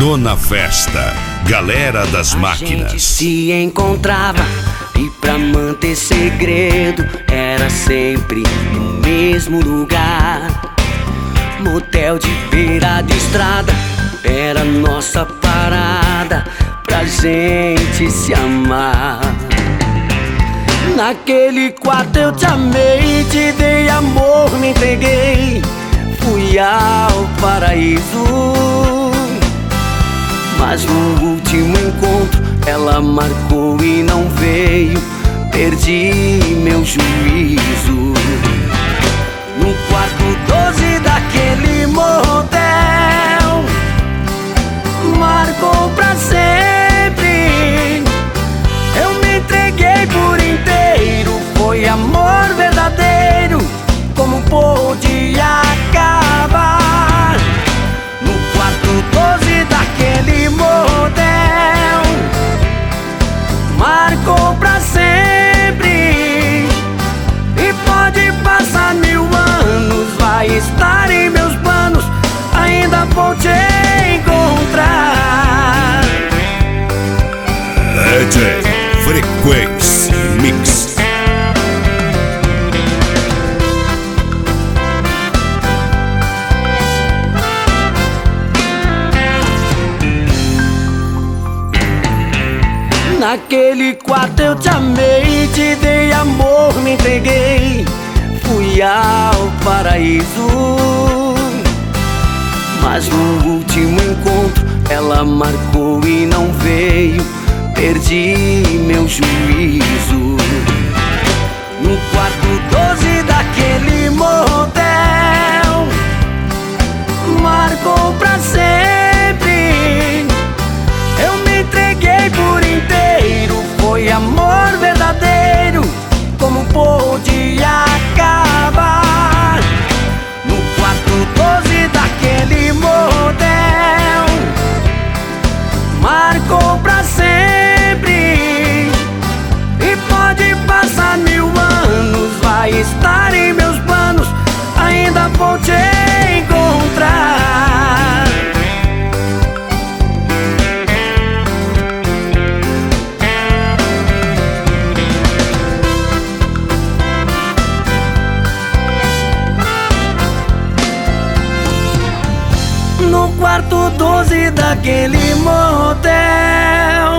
Nona Festa, Galera das Máquinas. A gente se encontrava e pra manter segredo era sempre no mesmo lugar. Motel de beira de estrada era nossa parada pra gente se amar. Naquele quarto eu te amei, te dei amor, me entreguei, fui ao paraíso. Mas no último encontro ela marcou e não veio, perdi meu juízo. No quarto 12 daquele motel, marcou pra sempre. Eu me entreguei por inteiro, foi amor verdadeiro. Como pôde acabar? No quarto 12 daquele motel, marcou pra sempre. E pode passar 1000 anos, vai estar em meus planos, ainda vou te encontrar. DJ Frequência Mix. Naquele quarto eu te amei, te dei amor, me entreguei, fui ao paraíso. Mas no último encontro ela marcou e não veio, perdi meu juízo. No quarto 12 daquele motel, marcou pra sempre. Eu me entreguei por inteiro, foi amor verdadeiro. Como pôde acabar? No quarto 12 daquele motel, marcou pra sempre. E pode passar 1000 anos, vai estar em meus planos, ainda vou te encontrar. No quarto 12 daquele motel.